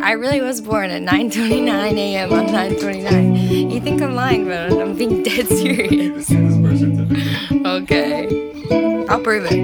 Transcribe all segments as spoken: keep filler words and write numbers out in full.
I really was born at nine twenty-nine a m on nine twenty-nine. You think I'm lying, but I'm being dead serious. See this birth certificate. Okay. I'll prove it.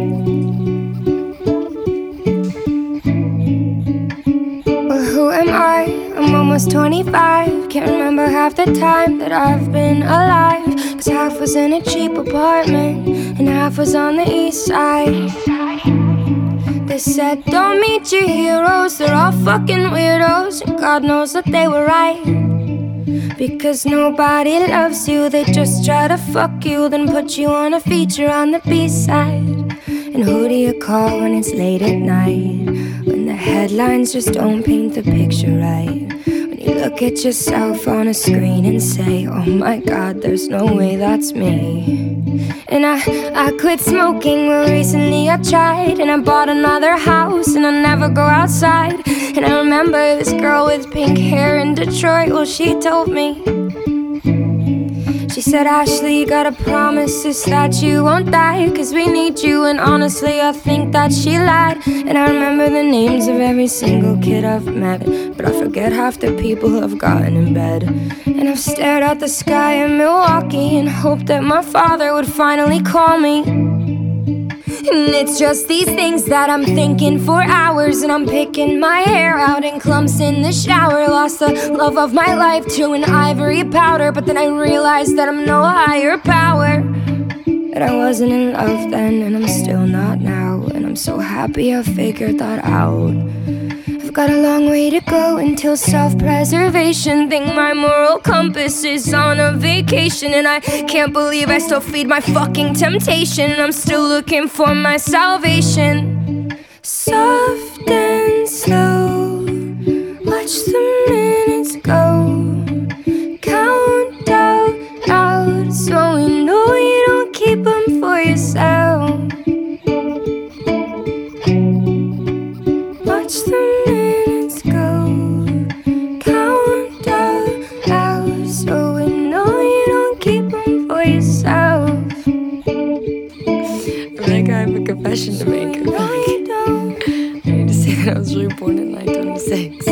Well, who am I? I'm almost twenty-five. Can't remember half the time that I've been alive. Cause half was in a cheap apartment and half was on the east side. They said, don't meet your heroes, they're all fucking weirdos. And God knows that they were right. Because nobody loves you, they just try to fuck you, then put you on a feature on the B-side. And who do you call when it's late at night? When the headlines just don't paint the picture right. When you look at yourself on a screen and say, oh my God, there's no way that's me. And I, I quit smoking, well recently I tried. And I bought another house and I never go outside. And I remember this girl with pink hair in Detroit, well she told me, she said, Ashley, you gotta promise us that you won't die, cause we need you. And honestly, I think that she lied. And I remember the names of every single kid I've met, but I forget half the people who I've gotten in bed. And I've stared at the sky in Milwaukee and hoped that my father would finally call me. And it's just these things that I'm thinking for hours. And I'm picking my hair out in clumps in the shower. Lost the love of my life to an ivory powder. But then I realized that I'm no higher power. That I wasn't in love then and I'm still not now. And I'm so happy I figured that out. I've got a long way to go until self-preservation. Think my moral compass is on a vacation. And I can't believe I still feed my fucking temptation. I'm still looking for my salvation. Soft and slow, watch the minutes go. Count out loud so you know you don't keep them for yourself. Watch the minutes go, count out loud so we know you don't keep them for yourself. I feel like I have a confession to make. I need to say that I was really born in nine twenty-six.